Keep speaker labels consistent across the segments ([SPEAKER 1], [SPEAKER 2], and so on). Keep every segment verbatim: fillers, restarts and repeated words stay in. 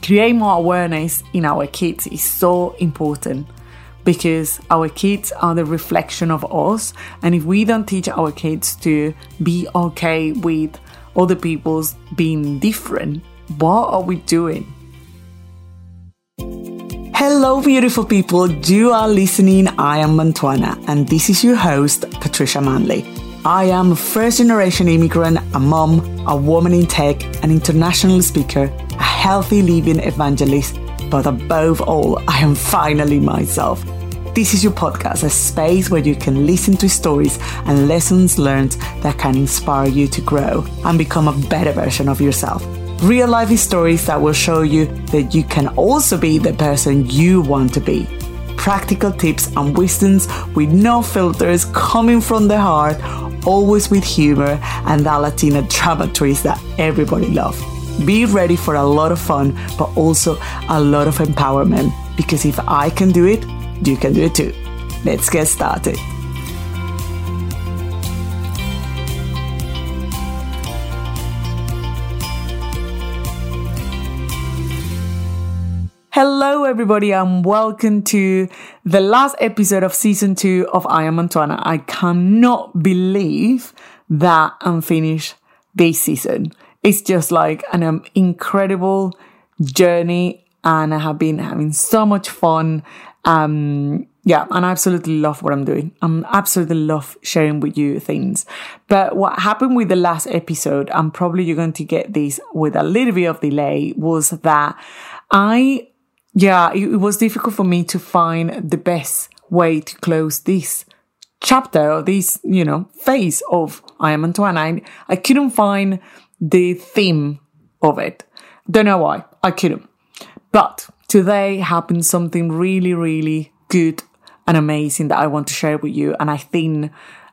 [SPEAKER 1] create more awareness in our kids is so important, because our kids are the reflection of us. And if we don't teach our kids to be okay with other people's being different, what are we doing? Hello, beautiful people. You are listening. I am Antoana, and this is your host, Patricia Manley. I am a first-generation immigrant, a mom, a woman in tech, an international speaker, a healthy living evangelist, but above all, I am finally myself. This is your podcast, a space where you can listen to stories and lessons learned that can inspire you to grow and become a better version of yourself. Real life stories that will show you that you can also be the person you want to be. Practical tips and wisdoms with no filters, coming from the heart, always with humor and that Latina drama twist that everybody loves. Be ready for a lot of fun, but also a lot of empowerment, because if I can do it, you can do it too. Let's get started. Hello, everybody, and welcome to the last episode of season two of I Am Antoana. I cannot believe that I'm finished this season. It's just like an um, incredible journey, and I have been having so much fun. Um, yeah, and I absolutely love what I'm doing. I'm absolutely love sharing with you things. But what happened with the last episode, and probably you're going to get this with a little bit of delay, was that I... Yeah, it was difficult for me to find the best way to close this chapter or this, you know, phase of I Am Antoana. I, I couldn't find the theme of it. Don't know why. I couldn't. But today happened something really, really good and amazing that I want to share with you. And I think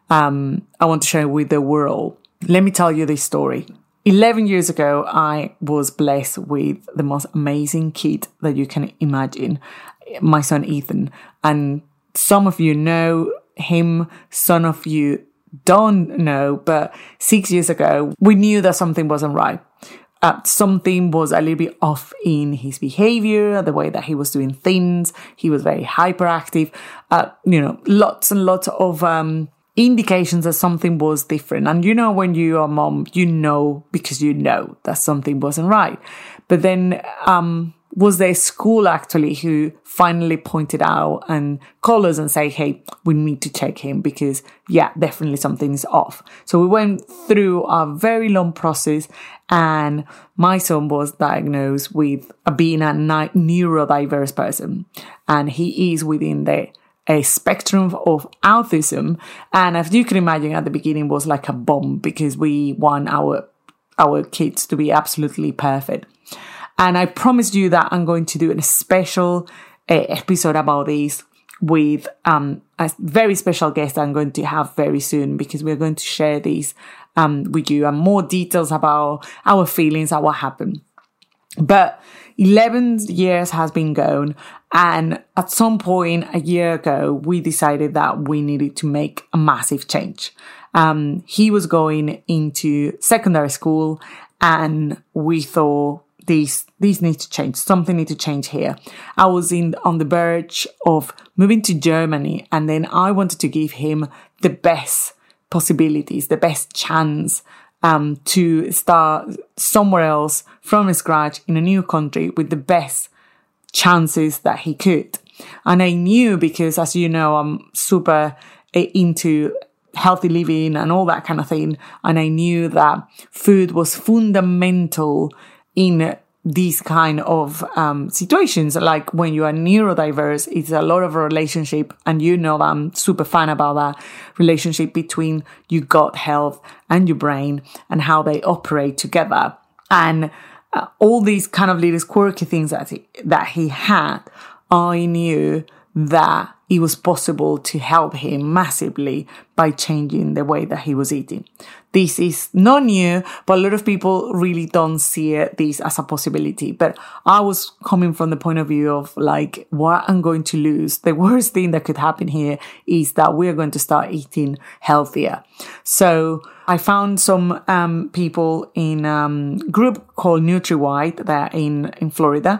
[SPEAKER 1] um, I want to share with the world. Let me tell you this story. eleven years ago, I was blessed with the most amazing kid that you can imagine, my son Ethan. And some of you know him, some of you don't know, but six years ago, we knew that something wasn't right. Uh, something was a little bit off in his behavior, the way that he was doing things. He was very hyperactive, uh, you know, lots and lots of... Um, indications that something was different. And you know, when you are a mom, you know, because you know that something wasn't right. But then um was there school actually who finally pointed out and called us and say, hey, we need to check him because, yeah, definitely something's off. So we went through a very long process, and my son was diagnosed with being a neurodiverse person, and he is within the a spectrum of autism. And as you can imagine, at the beginning was like a bomb, because we want our our kids to be absolutely perfect. And I promised you that I'm going to do a special uh, episode about this with um, a very special guest I'm going to have very soon, because we're going to share these um, with you and more details about our feelings and what happened. But eleven years has been gone, and at some point a year ago, we decided that we needed to make a massive change. Um, he was going into secondary school, and we thought this this needs to change. Something needs to change here. I was in on the verge of moving to Germany, and then I wanted to give him the best possibilities, the best chance Um, to start somewhere else from scratch in a new country with the best chances that he could. And I knew, because as you know, I'm super into healthy living and all that kind of thing. And I knew that food was fundamental in these kind of um, situations. Like when you are neurodiverse, it's a lot of a relationship, and you know that I'm super fan about that relationship between your gut health and your brain and how they operate together. And uh, all these kind of little quirky things that he, that he had, I knew that it was possible to help him massively by changing the way that he was eating. this is not new, but a lot of people really don't see it, this as a possibility. But I was coming from the point of view of like, what I'm going to lose. The worst thing that could happen here is that we're going to start eating healthier. So I found some um, people in a um, group called NutriWhite that are in, in Florida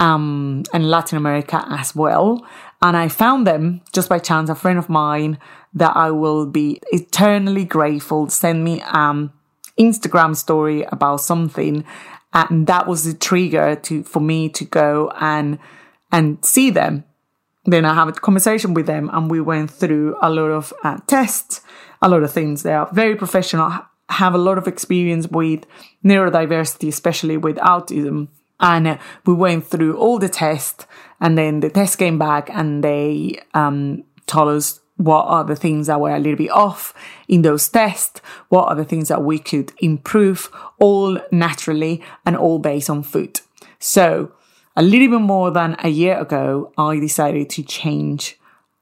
[SPEAKER 1] um, and Latin America as well. And I found them just by chance. A friend of mine that I will be eternally grateful sent me um Instagram story about something, and that was the trigger to for me to go and and see them. Then I have a conversation with them, and we went through a lot of uh, tests, a lot of things. They are very professional, have a lot of experience with neurodiversity, especially with autism. And uh, we went through all the tests, and then the test came back, and they um told us what are the things that were a little bit off in those tests, what are the things that we could improve, all naturally and all based on food. So a little bit more than a year ago, I decided to change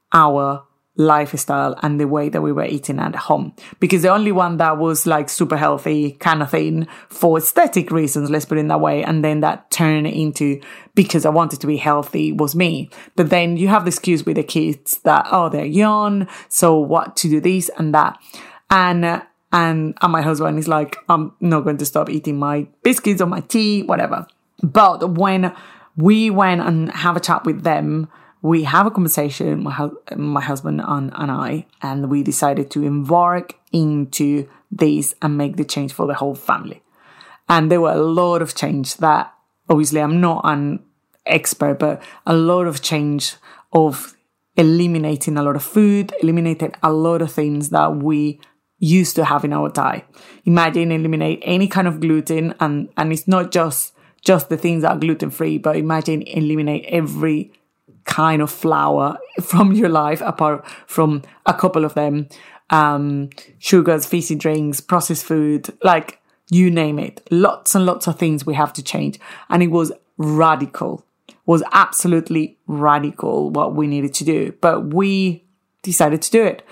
[SPEAKER 1] our lifestyle and the way that we were eating at home, because the only one that was like super healthy kind of thing for aesthetic reasons, let's put it in that way, and then that turned into because I wanted to be healthy, was me. But then you have the excuse with the kids that, oh, they're young, so what to do this and that. And uh, and and my husband is like, I'm not going to stop eating my biscuits or my tea, whatever. But when we went and have a chat with them, we have a conversation, my, hu- my husband and, and I, and we decided to embark into this and make the change for the whole family. And there were a lot of change that, obviously, I'm not an expert, but a lot of change of eliminating a lot of food, eliminating a lot of things that we used to have in our diet. Imagine eliminate any kind of gluten, and, and it's not just, just the things that are gluten-free, but imagine eliminate every kind of flour from your life, apart from a couple of them, um, sugars, fizzy drinks, processed food, like you name it. Lots and lots of things we have to change. And it was radical, was absolutely radical what we needed to do. But we decided to do it.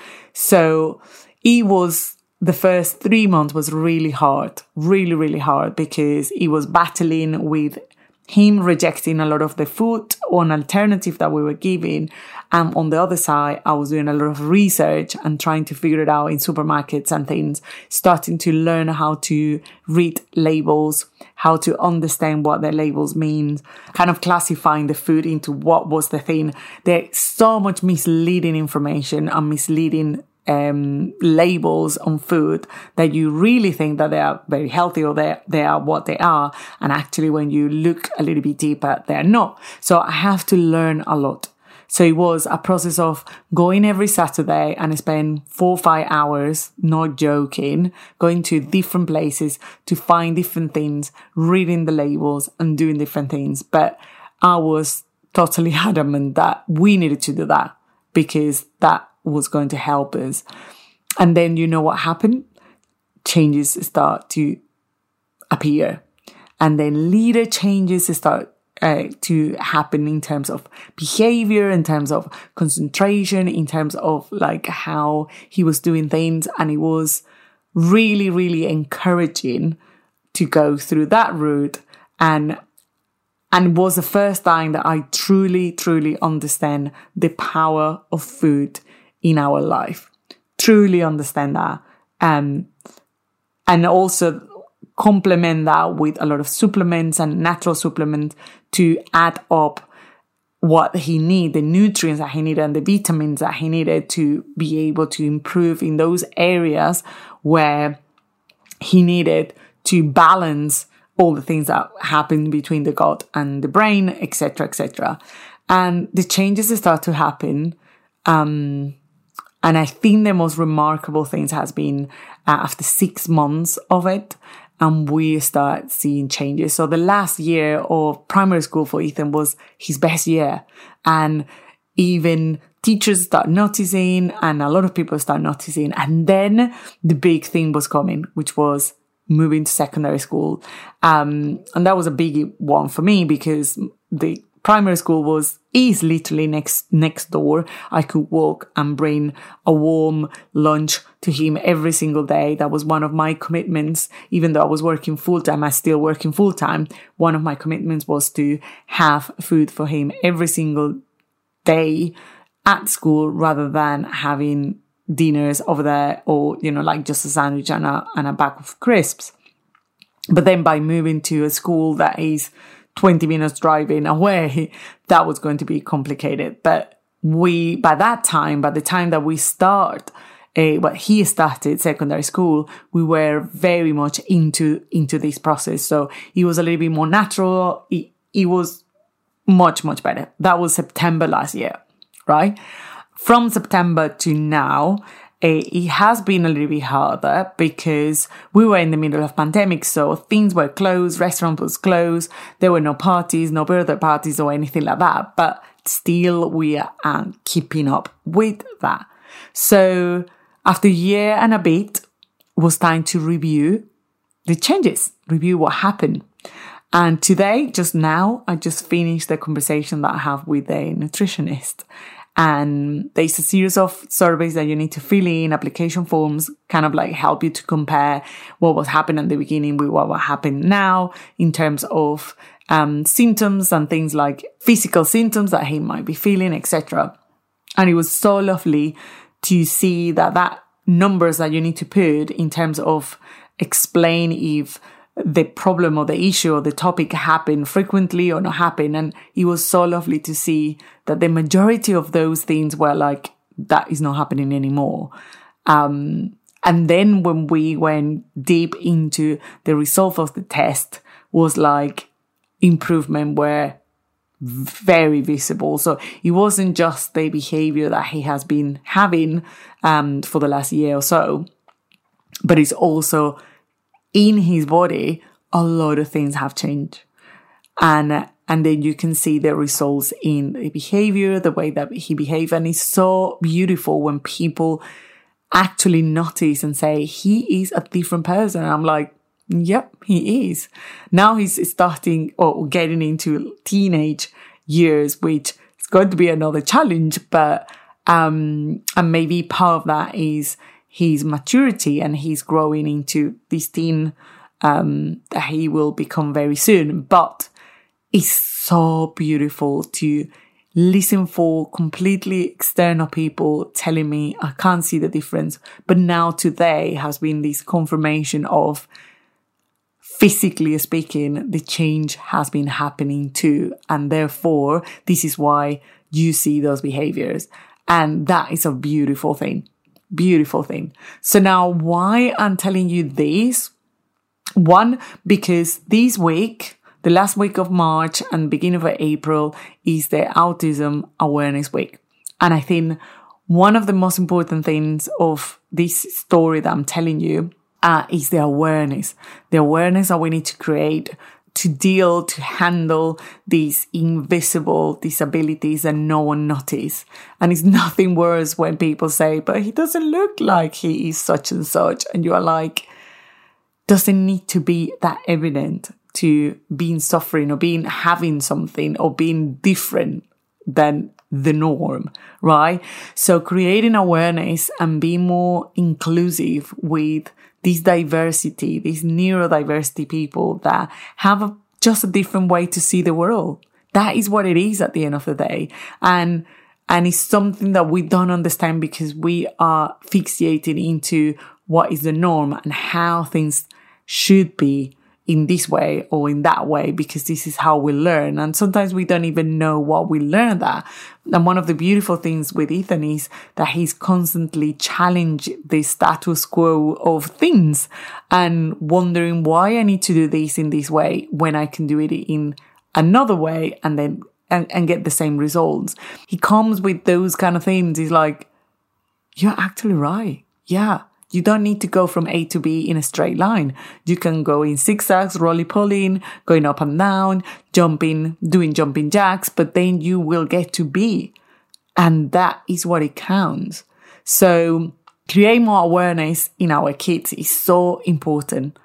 [SPEAKER 1] So it was, the first three months was really hard, really, really hard, because it was battling with him rejecting a lot of the food or an alternative that we were giving. And on the other side, I was doing a lot of research and trying to figure it out in supermarkets and things, starting to learn how to read labels, how to understand what the labels mean, kind of classifying the food into what was the thing. There's so much misleading information and misleading Um, labels on food that you really think that they are very healthy or they, they are what they are. And actually, when you look a little bit deeper, they're not. So I have to learn a lot. So it was a process of going every Saturday and spend four or five hours, not joking, going to different places to find different things, reading the labels and doing different things. But I was totally adamant that we needed to do that, because that was going to help us. And then you know what happened? Changes start to appear. And then little changes start uh, to happen in terms of behavior, in terms of concentration, in terms of like how he was doing things. And it was really, really encouraging to go through that route. And and was the first time that I truly, truly understand the power of food in our life. Truly understand that. Um, and also complement that with a lot of supplements and natural supplements to add up what he needed, the nutrients that he needed and the vitamins that he needed to be able to improve in those areas where he needed to balance all the things that happen between the gut and the brain, et cetera, et cetera. And the changes that start to happen, um, and I think the most remarkable things has been uh, after six months of it, and we start seeing changes. So the last year of primary school for Ethan was his best year. And even teachers start noticing, and a lot of people start noticing. And then the big thing was coming, which was moving to secondary school. Um, and that was a big one for me, because the primary school was is literally next next door. I could walk and bring a warm lunch to him every single day. That was one of my commitments. Even though I was working full time, I still working full time. One of my commitments was to have food for him every single day at school, rather than having dinners over there, or, you know, like just a sandwich and a, and a bag of crisps. But then by moving to a school that is twenty minutes driving away, that was going to be complicated. But we, by that time, by the time that we start, uh, well, he started secondary school, we were very much into, into this process. So it was a little bit more natural. It, it was much, much better. That was September last year, right? From September to now, uh, it has been a little bit harder because we were in the middle of pandemic. So things were closed, restaurant was closed. There were no parties, no birthday parties or anything like that. But still we are keeping up with that. So after a year and a bit, it was time to review the changes, review what happened. And today, just now, I just finished the conversation that I have with a nutritionist. And there's a series of surveys that you need to fill in, application forms, kind of like help you to compare what was happening at the beginning with what will happen now in terms of um, symptoms and things like physical symptoms that he might be feeling, et cetera. And it was so lovely to see that that numbers that you need to put in terms of explain if the problem or the issue or the topic happen frequently or not happen. And it was so lovely to see that the majority of those things were like, that is not happening anymore. Um, and then when we went deep into the result of the test, was like improvement were very visible. So it wasn't just the behavior that he has been having um, for the last year or so, but it's also in his body, a lot of things have changed. And, and then you can see the results in the behavior, the way that he behaves. And it's so beautiful when people actually notice and say, he is a different person. And I'm like, yep, he is. Now he's starting or getting into teenage years, which is going to be another challenge. But, um, and maybe part of that is his maturity, and he's growing into this teen um, that he will become very soon. But it's so beautiful to listen for completely external people telling me I can't see the difference. But now today has been this confirmation of, physically speaking, the change has been happening too. And therefore, this is why you see those behaviors. And that is a beautiful thing. Beautiful thing. So now why I'm telling you this? One, because this week, the last week of March and beginning of April is the Autism Awareness Week. And I think one of the most important things of this story that I'm telling you uh, is the awareness. The awareness that we need to create to deal, to handle these invisible disabilities that no one notices. And it's nothing worse when people say, but he doesn't look like he is such and such. And you are like, doesn't need to be that evident to being suffering or being having something or being different than the norm, right? So creating awareness and being more inclusive with this diversity, these neurodiversity people that have a, just a different way to see the world. That is what it is at the end of the day. And, and it's something that we don't understand because we are fixated into what is the norm and how things should be in this way or in that way, because this is how we learn. And sometimes we don't even know what we learn that. And one of the beautiful things with Ethan is that he's constantly challenged the status quo of things and wondering why I need to do this in this way when I can do it in another way and then and, and get the same results. He comes with those kind of things. He's like, you're actually right. Yeah. You don't need to go from A to B in a straight line. You can go in zigzags, roly-polying, going up and down, jumping, doing jumping jacks, but then you will get to B. And that is what it counts. So create more awareness in our kids is so important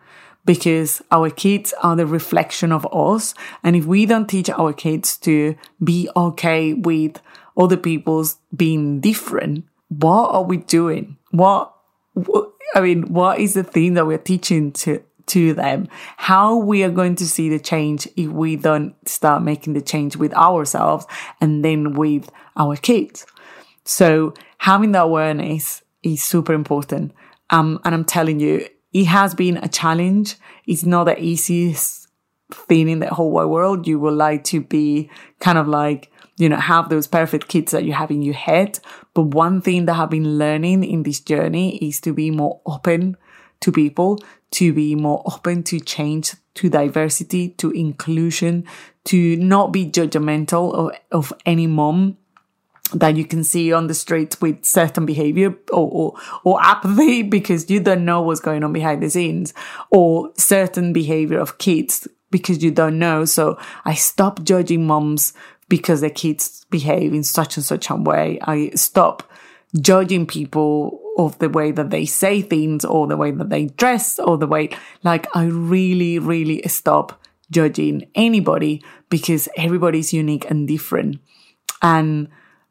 [SPEAKER 1] because our kids are the reflection of us. And if we don't teach our kids to be okay with other people's being different, what are we doing? What, what I mean, what is the thing that we're teaching to to them? How we are going to see the change if we don't start making the change with ourselves and then with our kids? So having the awareness is super important. Um, and I'm telling you, it has been a challenge. It's not the easiest thing in the whole wide world. You would like to be kind of like, you know, have those perfect kids that you have in your head. But one thing that I've been learning in this journey is to be more open to people, to be more open to change, to diversity, to inclusion, to not be judgmental of, of any mom that you can see on the streets with certain behavior or, or, or apathy because you don't know what's going on behind the scenes, or certain behavior of kids because you don't know. So I stop judging moms because their kids behave in such and such a way. I stop judging people of the way that they say things or the way that they dress or the way, like, I really, really stop judging anybody because everybody's unique and different. And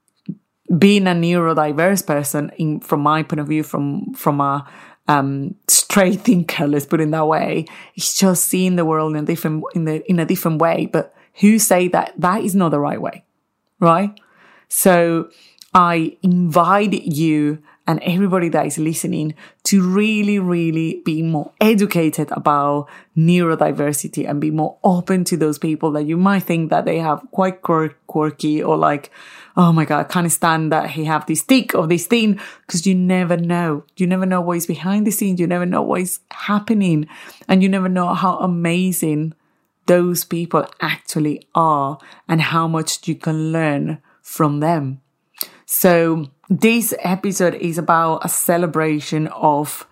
[SPEAKER 1] being a neurodiverse person, in, from my point of view, from, from a, um, straight thinker, let's put it that way, it's just seeing the world in a different, in the, in a different way. But who say that that is not the right way, right? So I invite you and everybody that is listening to really, really be more educated about neurodiversity and be more open to those people that you might think that they have quite quirky or like, oh my God, I can't stand that he have this tick or this thing, because you never know. You never know what is behind the scenes. You never know what is happening. And you never know how amazing those people actually are and how much you can learn from them. So this episode is about a celebration of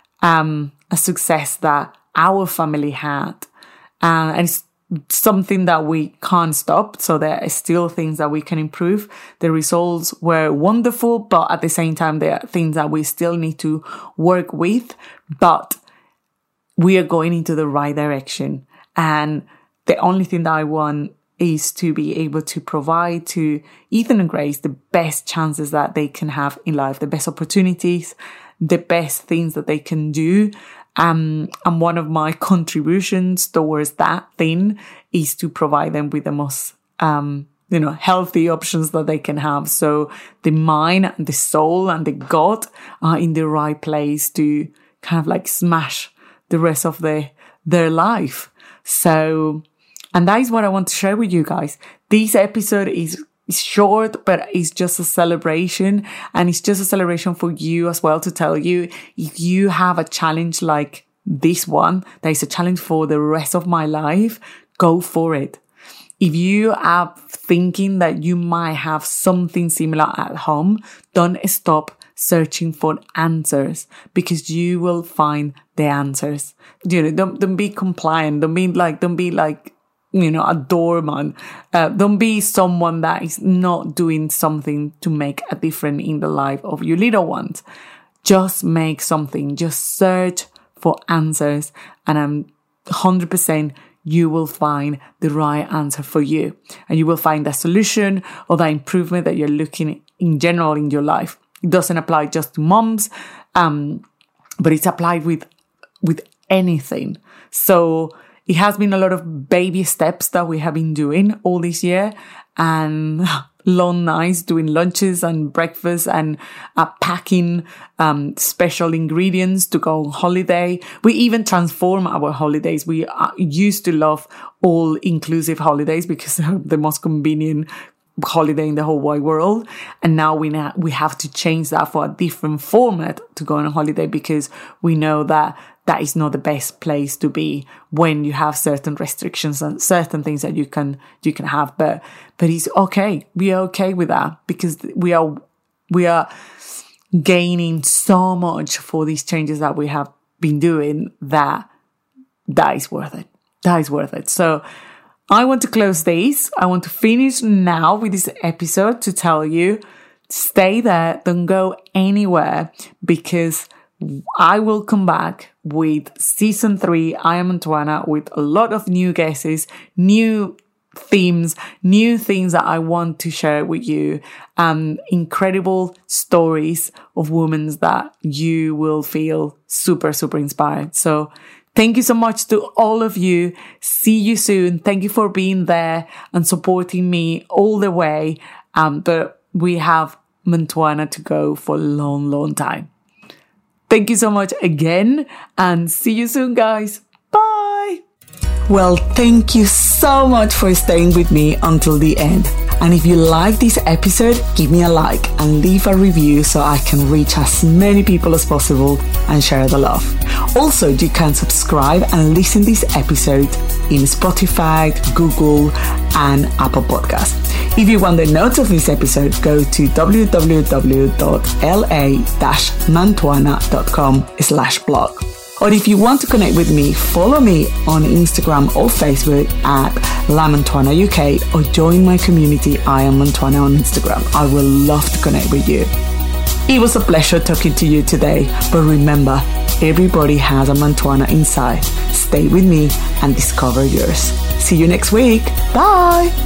[SPEAKER 1] um, a success that our family had. Uh, and it's something that we can't stop. So there are still things that we can improve. The results were wonderful, but at the same time, there are things that we still need to work with. But we are going into the right direction. And the only thing that I want is to be able to provide to Ethan and Grace the best chances that they can have in life, the best opportunities, the best things that they can do. Um, and one of my contributions towards that thing is to provide them with the most, um, you know, healthy options that they can have. So the mind, the soul, and the God are in the right place to kind of like smash the rest of the, their life. So, and that is what I want to share with you guys. This episode is short, but it's just a celebration. And it's just a celebration for you as well to tell you, if you have a challenge like this one, that is a challenge for the rest of my life, go for it. If you are thinking that you might have something similar at home, don't stop searching for answers, because you will find the answers. You know, don't, don't be compliant. Don't be like, don't be like, you know, a doorman. Uh, don't be someone that is not doing something to make a difference in the life of your little ones. Just make something. Just search for answers. And I'm one hundred percent you will find the right answer for you. And you will find the solution or the improvement that you're looking in general in your life. It doesn't apply just to moms, um, but it's applied with, with anything. So it has been a lot of baby steps that we have been doing all this year, and long nights doing lunches and breakfast and uh, packing um, special ingredients to go on holiday. We even transform our holidays. We uh, used to love all inclusive holidays because they're the most convenient holiday in the whole wide world. And now we now we have to change that for a different format to go on a holiday, because we know that that is not the best place to be when you have certain restrictions and certain things that you can you can have. But but it's okay. We are okay with that, because we are we are gaining so much for these changes that we have been doing, that that is worth it. That is worth it. So I want to close this. I want to finish now with this episode to tell you, stay there, don't go anywhere, because I will come back with season three, I Am Antoana, with a lot of new guesses, new themes, new things that I want to share with you, um, incredible stories of women that you will feel super, super inspired. So thank you so much to all of you. See you soon. Thank you for being there and supporting me all the way. Um, but we have Mantuana to go for a long, long time. Thank you so much again and see you soon, guys. Bye. Well, thank you so much for staying with me until the end. And if you like this episode, give me a like and leave a review so I can reach as many people as possible and share the love. Also, you can subscribe and listen to this episode in Spotify, Google, and Apple Podcasts. If you want the notes of this episode, go to w w w dot l a dash mantuana dot com slash blog. Or if you want to connect with me, follow me on Instagram or Facebook at La Mantuana U K or join my community I Am Mantuana on Instagram. I will love to connect with you. It was a pleasure talking to you today, but remember, everybody has a Mantuana inside. Stay with me and discover yours. See you next week. Bye!